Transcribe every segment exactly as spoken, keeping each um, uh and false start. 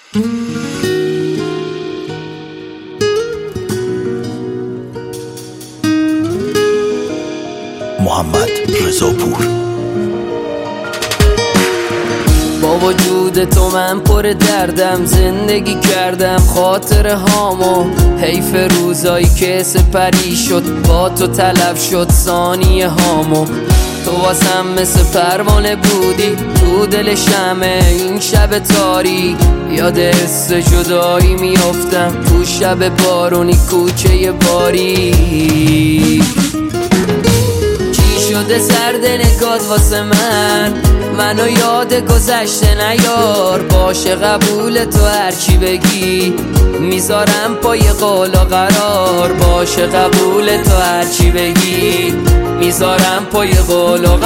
محمد رضا پور. با وجود تو من پر دردم، زندگی کردم خاطر هامو، حیف روزایی که سپری شد با تو تلف شد ثانیه هامو. تو واسم مثل پروانه بودی تو دل شمع این شب تاریک، یاد حس جدایی میافتم تو شب بارونی کوچه باریک. چی شده سرد نگات واسه من، منو یاد گذشته نیار، باشه قبول تو هرچی بگی میذارم پای قول و قرار، باشه قبول تو هرچی بگی میذارم پای قول و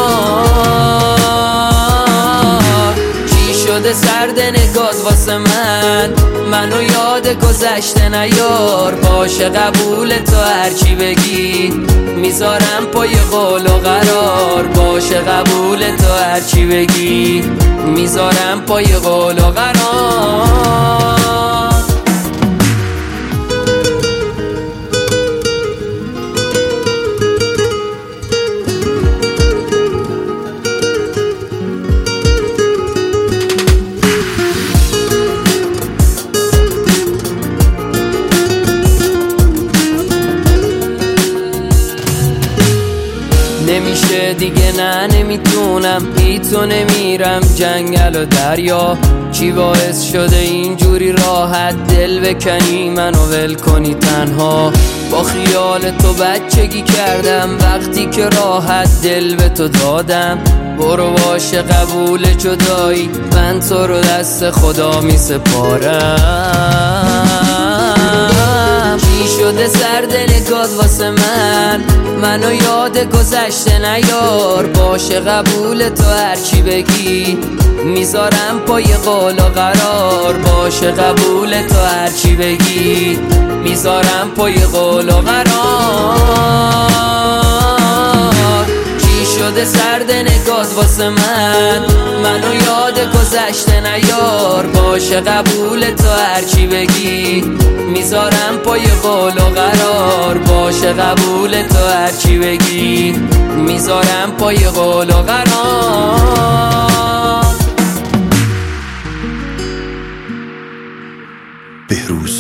قرار. چی شده سرد نگات واسه من، منو یاد گذشته نیار، باشه قبول تو هرچی بگی میذارم پای قول و قرار، باشه قبول تو هرچی بگی میذارم پای قول و قرار. نمیشه دیگه، نه نمیتونم، بی تو نمیرم جنگل و دریا. چی باعث شده اینجوری راحت دل بکنی منو ول کنی تنها؟ با خیال تو بچگی کردم وقتی که راحت دل به تو دادم. برو باشه قبول جدایی، من تو رو دست خدا می سپارم. چی شده سرد نگات واسه من، منو یاد گذشته نیار، باشه قبول تو هرچی بگی میذارم پای قول و قرار، باشه قبول تو هرچی بگی میذارم پای قول و قرار. چی شده سرد نگات واسه من، منو یاد گذشته نیار، باشه قبول تو هرچی بگی میذارم پای قول و قرار، باشه قبول تو هرچی بگی میذارم پای قول و قرار. بهروز